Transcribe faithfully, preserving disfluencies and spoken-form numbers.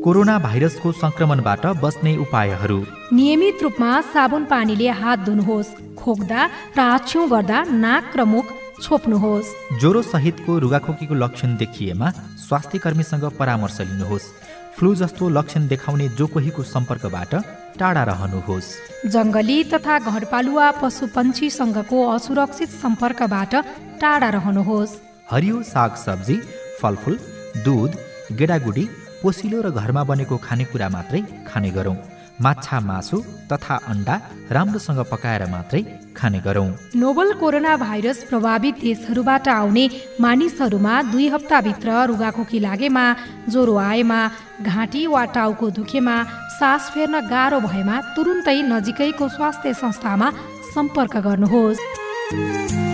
Corona भाइरसको संक्रमणबाट बच्ने उपायहरू। नियमित रूपमा साबुन पानीले हात धुनुहोस्। खोक्दा र आछ्यौँ गर्दा नाक र मुख छोप्नुहोस्। ज्वरो सहितको रुगाखोकीको लक्षण देखिएमा स्वास्थ्य कर्मीसँग परामर्श लिनुहोस्। फ्लू जस्तो लक्षण देखाउने जो कोहीको सम्पर्कबाट टाढा रहनुहोस्। जङ्गली तथा घरपालुवा पशुपन्छीसँगको असुरक्षित सम्पर्कबाट टाढा रहनुहोस्। हरियो साग सब्जी, फलफुल, दूध, गेडागुडी, पोसिलो र घरमा बनेको खानेकुरा मात्रै खाने गरौँ। माछा मासु तथा अन्डा राम्रोसँग पकाएर मात्रै खाने गरौँ। नोभल कोरोना भाइरस प्रभावित देशहरूबाट आउने मानिसहरूमा दुई हप्ताभित्र रुगाखोकी लागेमा, ज्वरो आएमा, घाँटी वा टाउको दुखेमा, सास फेर्न गाह्रो भएमा तुरुन्तै नजिकैको स्वास्थ्य संस्थामा सम्पर्क गर्नुहोस्।